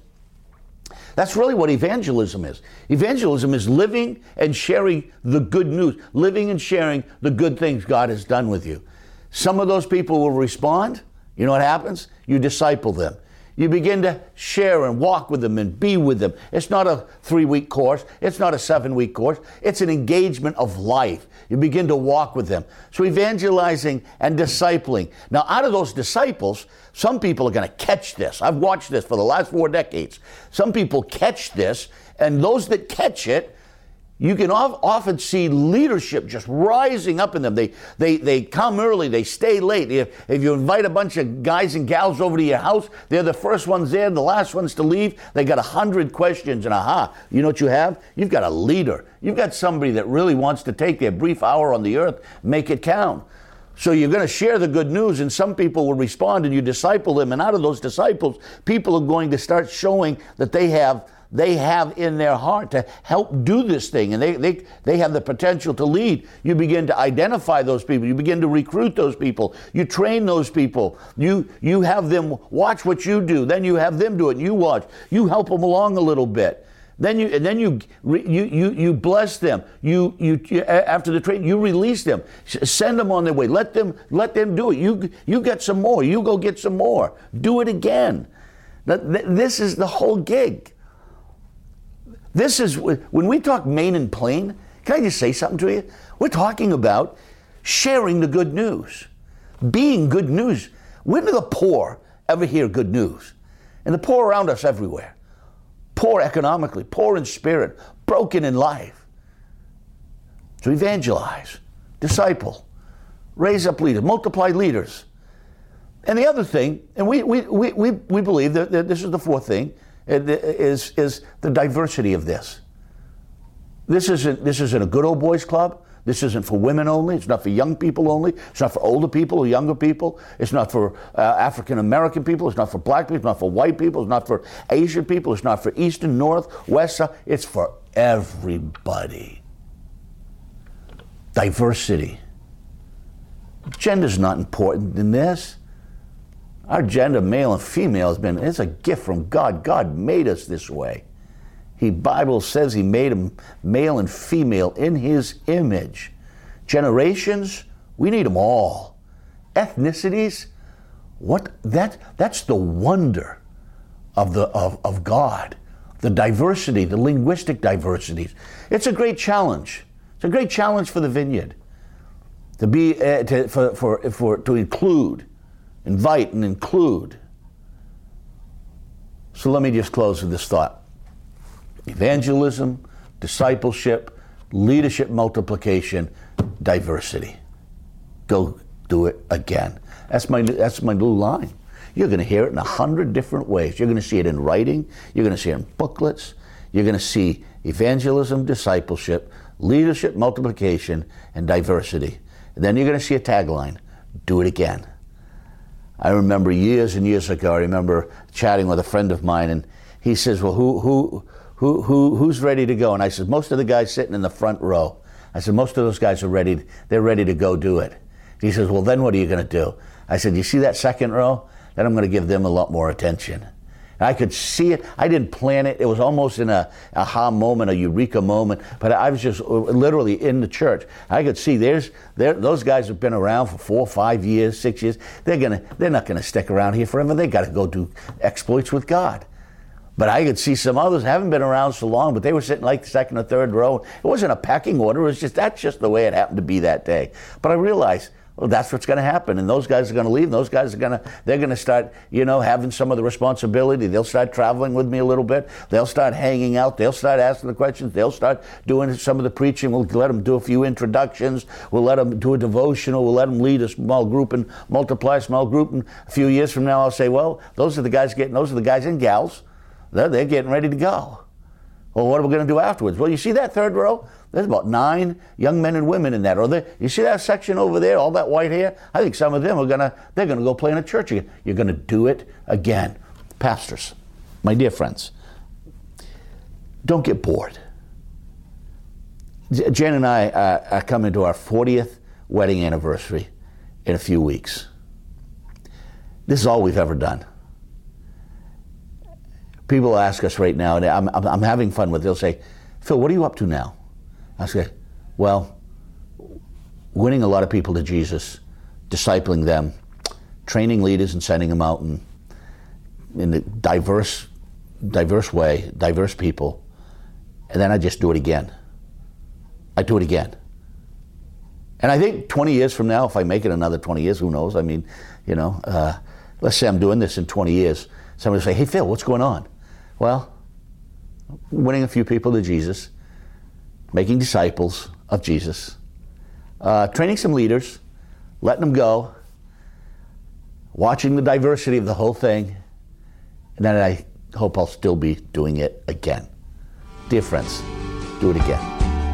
That's really what evangelism is. Evangelism is living and sharing the good news, living and sharing the good things God has done with you. Some of those people will respond. You know what happens? You disciple them. You begin to share and walk with them and be with them. It's not a three-week course. It's not a seven-week course. It's an engagement of life. You begin to walk with them. So evangelizing and discipling. Now, out of those disciples, some people are going to catch this. I've watched this for the last four decades. Some people catch this, and those that catch it, you can often see leadership just rising up in them. They they they come early, they stay late. If, if you invite a bunch of guys and gals over to your house, they're the first ones there, the last ones to leave. They got a hundred questions, and aha, you know what you have? You've got a leader. You've got somebody that really wants to take their brief hour on the earth, make it count. So you're going to share the good news, and some people will respond, and you disciple them. And out of those disciples, people are going to start showing that they have they have in their heart to help do this thing, and they, they, they have the potential to lead. You begin to identify those people. You begin to recruit those people. You train those people. You, you have them watch what you do. Then you have them do it. You watch. You help them along a little bit. Then you, and then you, you, you, you bless them. You, you, you, after the training, you release them. Send them on their way. Let them, let them do it. You, you get some more. You go get some more. Do it again. This is the whole gig. This is, when we talk Main and Plain, can I just say something to you? We're talking about sharing the good news, being good news. When do the poor ever hear good news? And the poor around us everywhere. Poor economically, poor in spirit, broken in life. So evangelize, disciple, raise up leaders, multiply leaders. And the other thing, and we, we, we, we, we believe that, that this is the fourth thing, Is, is the diversity of this. This isn't, this isn't a good old boys club. This isn't for women only. It's not for young people only. It's not for older people or younger people. It's not for uh, African American people. It's not for black people. It's not for white people. It's not for Asian people. It's not for Eastern, North, West, South. It's for everybody. Diversity. Gender's not important in this. Our gender, male and female, has been, it's a gift from God. God made us this way. He, Bible says he made them male and female in his image. Generations, we need them all. Ethnicities, what, that, that's the wonder of, the, of, of God. The diversity, the linguistic diversities. It's a great challenge. It's a great challenge for the Vineyard to be, uh, to, for, for, for, to include. Invite and include. So let me just close with this thought. Evangelism, discipleship, leadership multiplication, diversity. Go do it again. That's my, that's my new line. You're going to hear it in a hundred different ways. You're going to see it in writing. You're going to see it in booklets. You're going to see evangelism, discipleship, leadership, multiplication, and diversity. And then you're going to see a tagline. Do it again. I remember years and years ago, I remember chatting with a friend of mine, and he says, well, who, who, who, who, who's ready to go? And I said, most of the guys sitting in the front row. I said, most of those guys are ready, they're ready to go do it. He says, well, then what are you going to do? I said, you see that second row? Then I'm going to give them a lot more attention. And I could see it. I didn't plan it. It was almost in a aha moment, a eureka moment. But I was just literally in the church. I could see there's there, those guys have been around for four, five years, six years. They're gonna they're not gonna stick around here forever. They got to go do exploits with God. But I could see some others haven't been around so long, but they were sitting like the second or third row. It wasn't a pecking order. It was just that's just the way it happened to be that day. But I realized Well, that's what's going to happen, and those guys are going to leave. And those guys are going to, they're going to start, you know, having some of the responsibility. They'll start traveling with me a little bit. They'll start hanging out. They'll start asking the questions. They'll start doing some of the preaching. We'll let them do a few introductions. We'll let them do a devotional. We'll let them lead a small group and multiply a small group. And a few years from now, I'll say, well, those are the guys getting, those are the guys and gals. They're, they're getting ready to go. Well, what are we going to do afterwards? Well, you see that third row? There's about nine young men and women in that. Or they, you see that section over there, all that white hair? I think some of them are going to, they're going to go play in a church again. You're going to do it again. Pastors, my dear friends, don't get bored. Jen and I uh, are coming to our fortieth wedding anniversary in a few weeks. This is all we've ever done. People ask us right now, and I'm, I'm, I'm having fun with it. They'll say, Phil, what are you up to now? I say, well, winning a lot of people to Jesus, discipling them, training leaders and sending them out in, in a diverse, diverse way, diverse people, and then I just do it again. I do it again. And I think twenty years from now, if I make it another twenty years, who knows? I mean, you know, uh, let's say I'm doing this in twenty years. Somebody will say, hey, Phil, what's going on? Well, winning a few people to Jesus, making disciples of Jesus, uh, training some leaders, letting them go, watching the diversity of the whole thing, and then I hope I'll still be doing it again. Dear friends, do it again.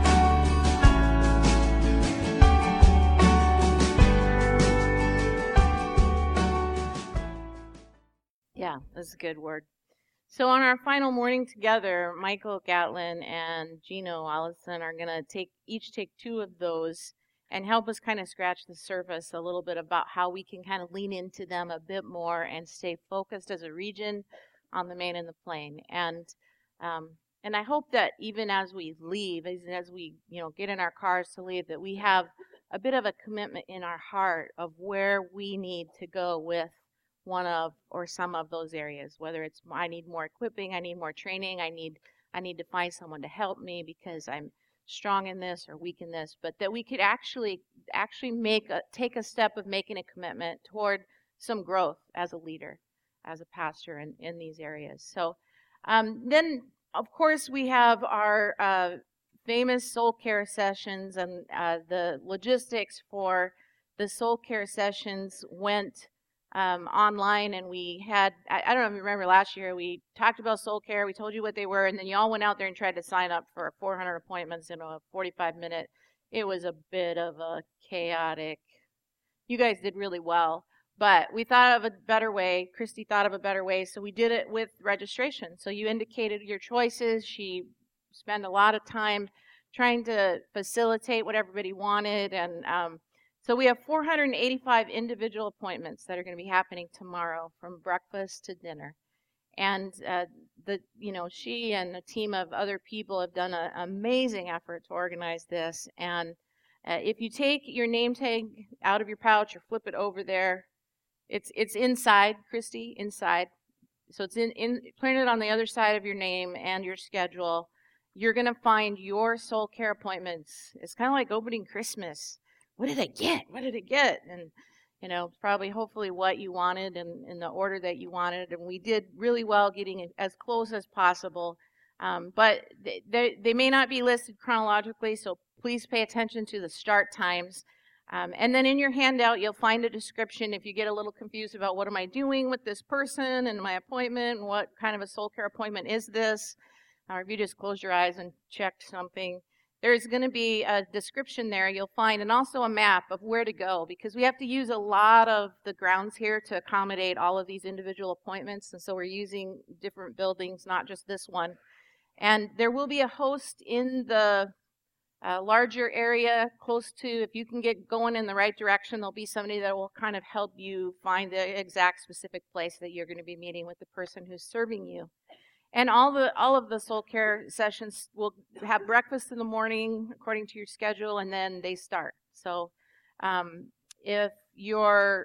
Yeah, that's a good word. So on our final morning together, Michael Gatlin and Gino Allison are going to take each take two of those and help us kind of scratch the surface a little bit about how we can kind of lean into them a bit more and stay focused as a region on the Main and the Plain. And um, and I hope that even as we leave, as, as we you know get in our cars to leave, that we have a bit of a commitment in our heart of where we need to go with one of or some of those areas, whether it's I need more equipping, I need more training, I need I need to find someone to help me because I'm strong in this or weak in this, but that we could actually actually make a take a step of making a commitment toward some growth as a leader, as a pastor in, in these areas. So um, then of course we have our uh, famous soul care sessions, and uh, the logistics for the soul care sessions went Um, online, and we had, I, I don't know if you remember last year, we talked about soul care, we told you what they were, and then you all went out there and tried to sign up for four hundred appointments in a forty-five minute. It was a bit of a chaotic, you guys did really well, but we thought of a better way. Christy thought of a better way, so we did it with registration. So you indicated your choices. She spent a lot of time trying to facilitate what everybody wanted, and um, so we have four hundred eighty-five individual appointments that are going to be happening tomorrow, from breakfast to dinner. And uh, the you know she and a team of other people have done an amazing effort to organize this. And uh, if you take your name tag out of your pouch or flip it over there, it's it's inside, Christy, inside. So it's in, in printed on the other side of your name and your schedule. You're going to find your soul care appointments. It's kind of like opening Christmas. What did I get? What did I get? And, you know, probably hopefully what you wanted and in the order that you wanted. And we did really well getting as close as possible. Um, but they, they, they may not be listed chronologically, so please pay attention to the start times. Um, and then in your handout, you'll find a description if you get a little confused about what am I doing with this person and my appointment and what kind of a soul care appointment is this. Or if you just closed your eyes and checked something. There's going to be a description there you'll find, and also a map of where to go, because we have to use a lot of the grounds here to accommodate all of these individual appointments, and so we're using different buildings, not just this one. And there will be a host in the uh, larger area close to, if you can get going in the right direction, there'll be somebody that will kind of help you find the exact specific place that you're going to be meeting with the person who's serving you. And all the all of the soul care sessions will have breakfast in the morning according to your schedule, and then they start. So um, if you're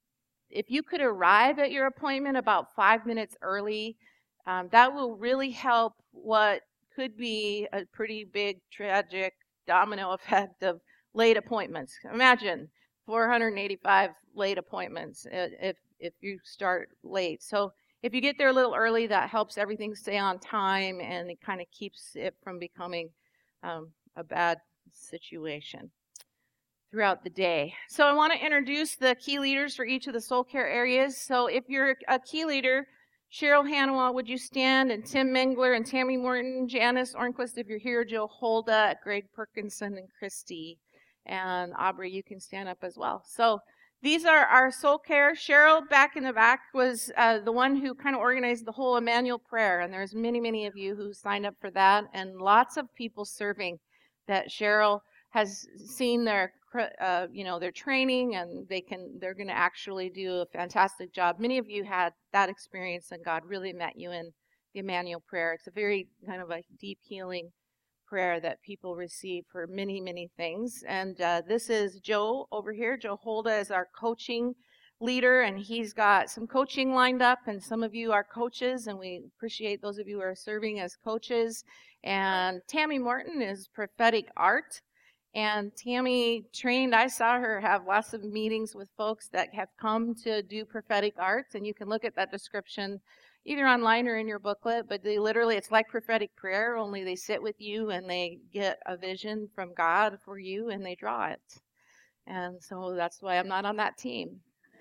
if you could arrive at your appointment about five minutes early, um, that will really help what could be a pretty big tragic domino effect of late appointments. Imagine four hundred eighty-five late appointments if if you start late. So if you get there a little early, that helps everything stay on time, and it kind of keeps it from becoming um, a bad situation throughout the day. So I want to introduce the key leaders for each of the soul care areas. So if you're a key leader, Cheryl Hanawa, would you stand? And Tim Mengler and Tammy Morton, Janice Ornquist, if you're here, Joe Holda, Greg Perkinson, and Christy. And Aubrey, you can stand up as well. So these are our soul care. Cheryl, back in the back, was uh, the one who kind of organized the whole Emmanuel prayer. And there's many, many of you who signed up for that, and lots of people serving that Cheryl has seen their, uh, you know, their training, and they can, they're going to actually do a fantastic job. Many of you had that experience, and God really met you in the Emmanuel prayer. It's a very kind of a deep healing prayer that people receive for many, many things. And uh, this is Joe over here. Joe Holda is our coaching leader, and he's got some coaching lined up, and some of you are coaches, and we appreciate those of you who are serving as coaches. And Tammy Morton is prophetic art. And Tammy trained, I saw her have lots of meetings with folks that have come to do prophetic arts, and you can look at that description either online or in your booklet, but they literally, it's like prophetic prayer, only they sit with you and they get a vision from God for you and they draw it. And so that's why I'm not on that team.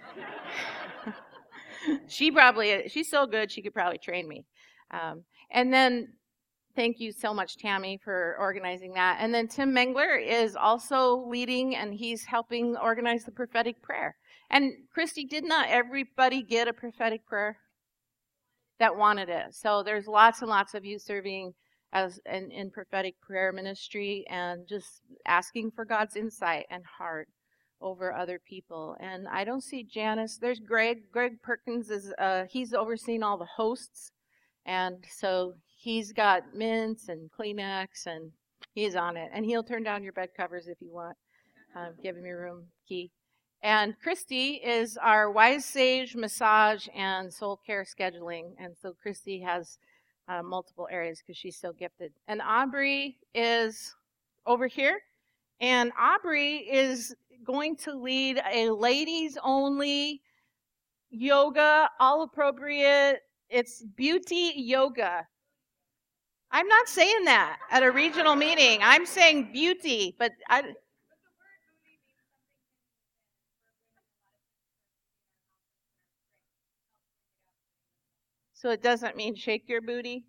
She probably, she's so good, she could probably train me. Um, and then thank you so much, Tammy, for organizing that. And then Tim Mengler is also leading, and he's helping organize the prophetic prayer. And Christy, did not everybody get a prophetic prayer that wanted it? So there's lots and lots of you serving as in, in prophetic prayer ministry and just asking for God's insight and heart over other people. And I don't see Janice. There's Greg. Greg Perkins is uh, he's overseeing all the hosts, and so he's got mints and Kleenex, and he's on it. And he'll turn down your bed covers if you want. Um, give him your room key. And Christy is our Wise Sage massage and soul care scheduling. And so Christy has uh, multiple areas because she's so gifted. And Aubrey is over here. And Aubrey is going to lead a ladies only yoga, all appropriate. It's beauty yoga. I'm not saying that at a regional meeting. I'm saying beauty, but I. So it doesn't mean shake your booty?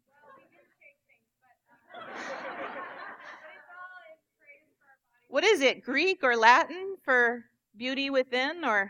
What is it, Greek or Latin for beauty within, or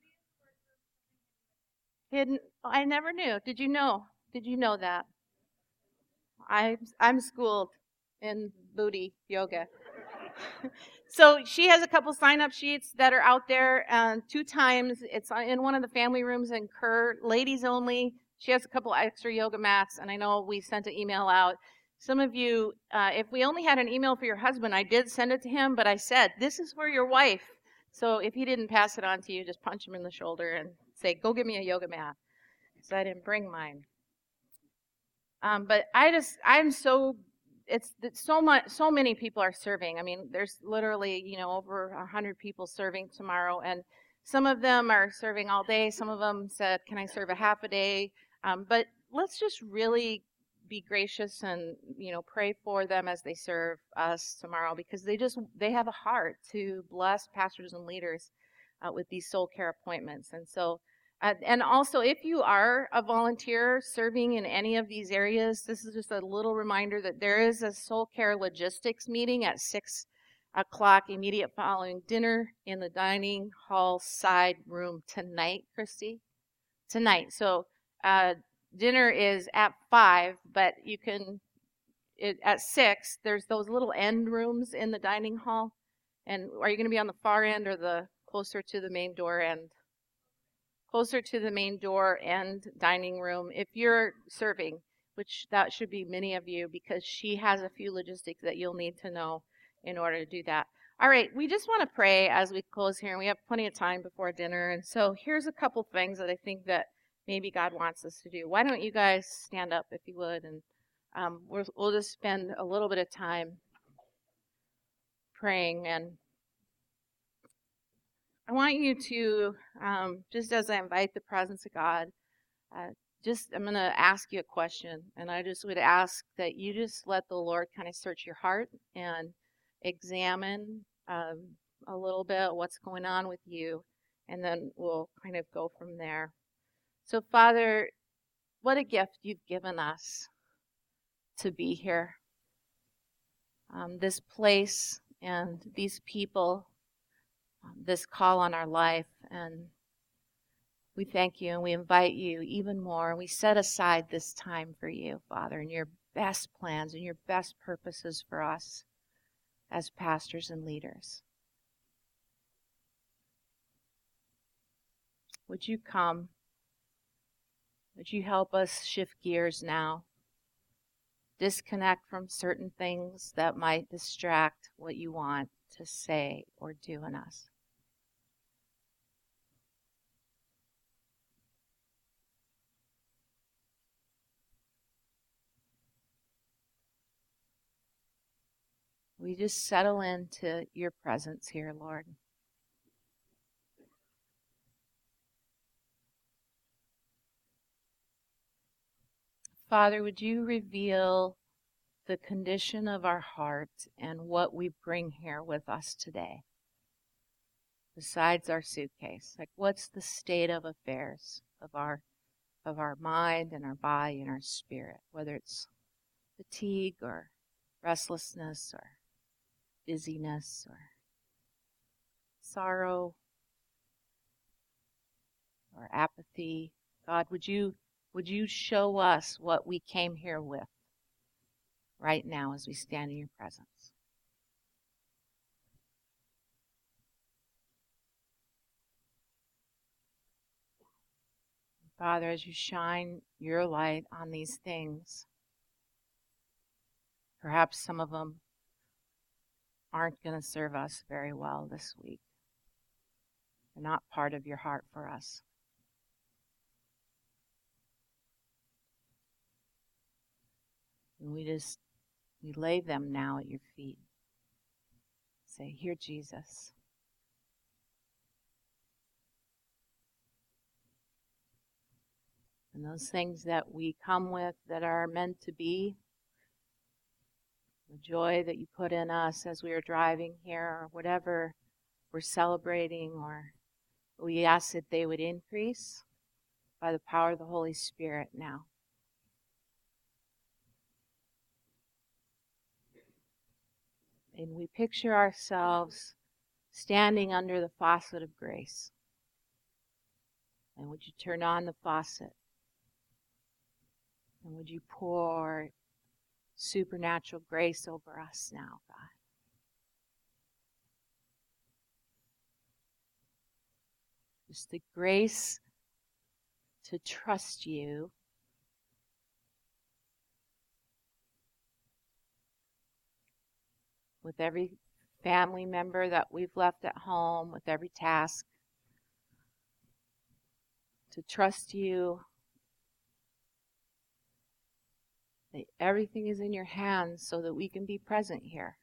hidden? I never knew. Did you know? Did you know that? I, I'm schooled in booty yoga. So she has a couple sign-up sheets that are out there, and two times. It's in one of the family rooms in Kerr, ladies only. She has a couple extra yoga mats, and I know we sent an email out. Some of you, uh, if we only had an email for your husband, I did send it to him, but I said, this is for your wife. So if he didn't pass it on to you, just punch him in the shoulder and say, go get me a yoga mat, because I didn't bring mine. Um, but I just, I'm so, it's, it's so much, so many people are serving. I mean, there's literally, you know, over a hundred people serving tomorrow, and some of them are serving all day. Some of them said, can I serve a half a day? Um, but let's just really be gracious and, you know, pray for them as they serve us tomorrow, because they just, they have a heart to bless pastors and leaders uh, with these soul care appointments. And so, uh, and also if you are a volunteer serving in any of these areas, this is just a little reminder that there is a soul care logistics meeting at six o'clock immediate following dinner in the dining hall side room tonight, Christy, tonight. So, uh, dinner is at five, but you can, it, at six, there's those little end rooms in the dining hall. And are you going to be on the far end or the closer to the main door end? Closer to the main door end dining room. If you're serving, which that should be many of you, because she has a few logistics that you'll need to know in order to do that. All right, we just want to pray as we close here, and we have plenty of time before dinner. And so here's a couple things that I think that maybe God wants us to do. Why don't you guys stand up if you would, and um, we'll, we'll just spend a little bit of time praying. And I want you to, um, just as I invite the presence of God, uh, just I'm going to ask you a question, and I just would ask that you just let the Lord kind of search your heart and examine um, a little bit what's going on with you, and then we'll kind of go from there. So, Father, what a gift you've given us to be here. Um, this place and these people, um, this call on our life, and we thank you and we invite you even more. We set aside this time for you, Father, and your best plans and your best purposes for us as pastors and leaders. Would you come? Would you help us shift gears now? Disconnect from certain things that might distract what you want to say or do in us. We just settle into your presence here, Lord. Father, would you reveal the condition of our heart and what we bring here with us today, besides our suitcase? Like, what's the state of affairs of our of our mind and our body and our spirit, whether it's fatigue or restlessness or busyness or sorrow or apathy. God, would you would you show us what we came here with right now as we stand in your presence? Father, as you shine your light on these things, perhaps some of them aren't going to serve us very well this week. They're not part of your heart for us. And we just, we lay them now at your feet. Say, here, Jesus. And those things that we come with that are meant to be, the joy that you put in us as we are driving here, or whatever we're celebrating, or we ask that they would increase by the power of the Holy Spirit now. And we picture ourselves standing under the faucet of grace. And would you turn on the faucet? And would you pour supernatural grace over us now, God? Just the grace to trust you with every family member that we've left at home, with every task, to trust you that everything is in your hands so that we can be present here.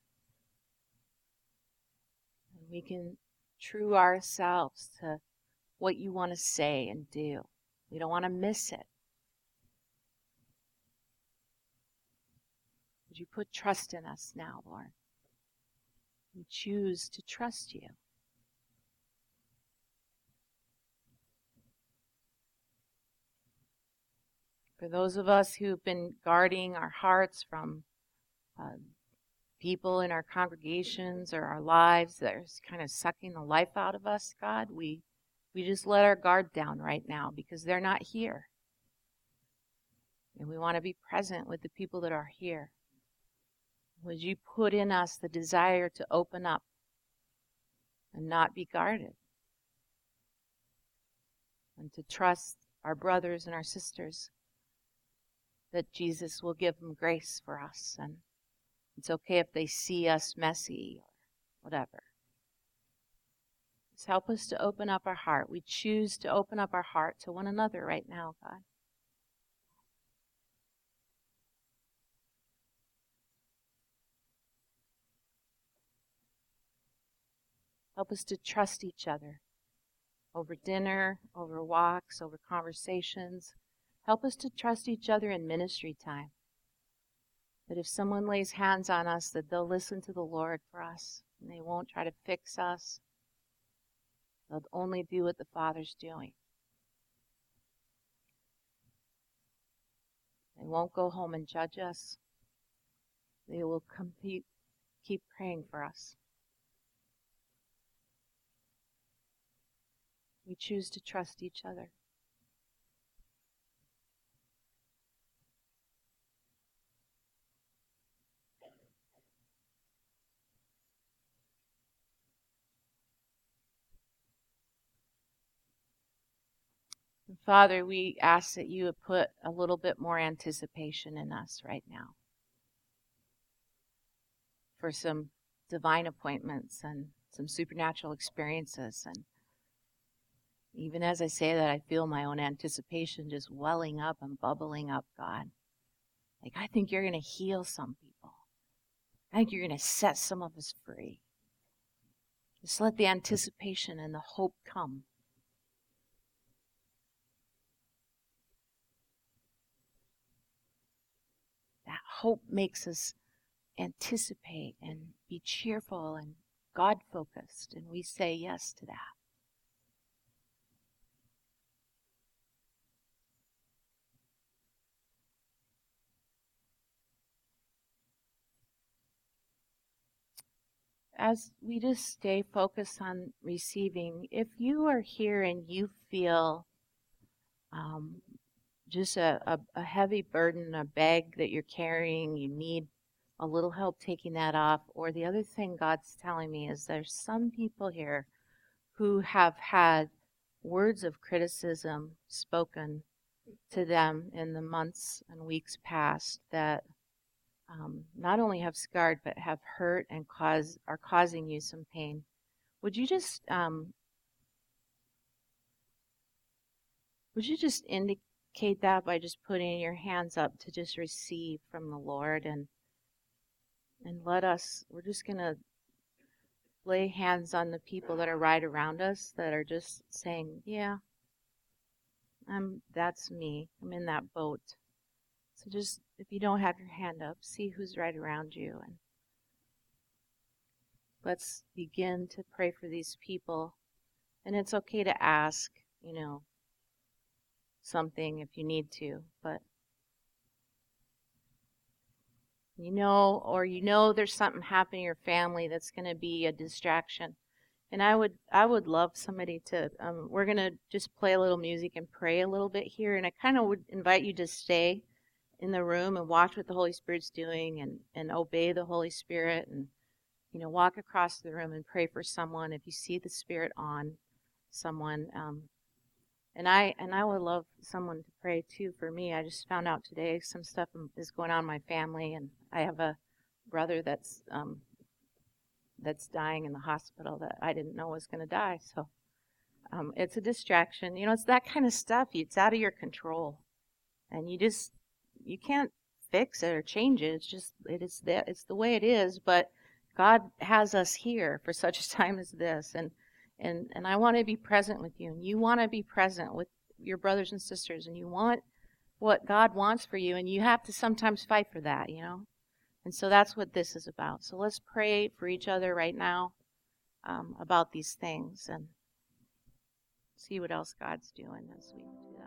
And we can true ourselves to what you want to say and do. We don't want to miss it. Would you put trust in us now, Lord? We choose to trust you. For those of us who've been guarding our hearts from uh, people in our congregations or our lives that are kind of sucking the life out of us, God, we we just let our guard down right now because they're not here. And we want to be present with the people that are here. Would you put in us the desire to open up and not be guarded? And to trust our brothers and our sisters that Jesus will give them grace for us. And it's okay if they see us messy or whatever. Just help us to open up our heart. We choose to open up our heart to one another right now, God. Help us to trust each other. over dinner, over walks, over conversations. Help us to trust each other in ministry time. That if someone lays hands on us, that they'll listen to the Lord for us, and they won't try to fix us. They'll only do what the Father's doing. They won't go home and judge us. They will compete, keep praying for us. We choose to trust each other. Father, we ask that you would put a little bit more anticipation in us right now for some divine appointments and some supernatural experiences. And even as I say that, I feel my own anticipation just welling up and bubbling up, God. Like, I think you're going to heal some people. I think you're going to set some of us free. Just let the anticipation and the hope come. That hope makes us anticipate and be cheerful and God-focused, and we say yes to that. As we just stay focused on receiving, if you are here and you feel um, just a, a, a heavy burden, a bag that you're carrying, you need a little help taking that off. Or the other thing God's telling me is there's some people here who have had words of criticism spoken to them in the months and weeks past that um, not only have scarred but have hurt and cause are causing you some pain. Would you just um, would you just indicate that by just putting your hands up to just receive from the Lord, and and let us, we're just going to lay hands on the people that are right around us that are just saying, yeah, I'm that's me. I'm in that boat. So just, if you don't have your hand up, see who's right around you, and let's begin to pray for these people. And it's okay to ask, you know, something if you need to, but you know, or you know there's something happening in your family that's going to be a distraction. And I would I would love somebody to, um, we're going to just play a little music and pray a little bit here, and I kind of would invite you to stay in the room and watch what the Holy Spirit's doing, and, and obey the Holy Spirit, and, you know, walk across the room and pray for someone if you see the Spirit on someone. Um, And I and I would love someone to pray too for me. I just found out today some stuff is going on in my family, and I have a brother that's um, that's dying in the hospital that I didn't know was going to die. So um, it's a distraction. You know, it's that kind of stuff. It's out of your control, and you just you can't fix it or change it. It's just it is that it's the way it is. But God has us here for such a time as this, and. And and I want to be present with you, and you want to be present with your brothers and sisters, and you want what God wants for you, and you have to sometimes fight for that, you know. And so that's what this is about. So let's pray for each other right now um, about these things and see what else God's doing as we do.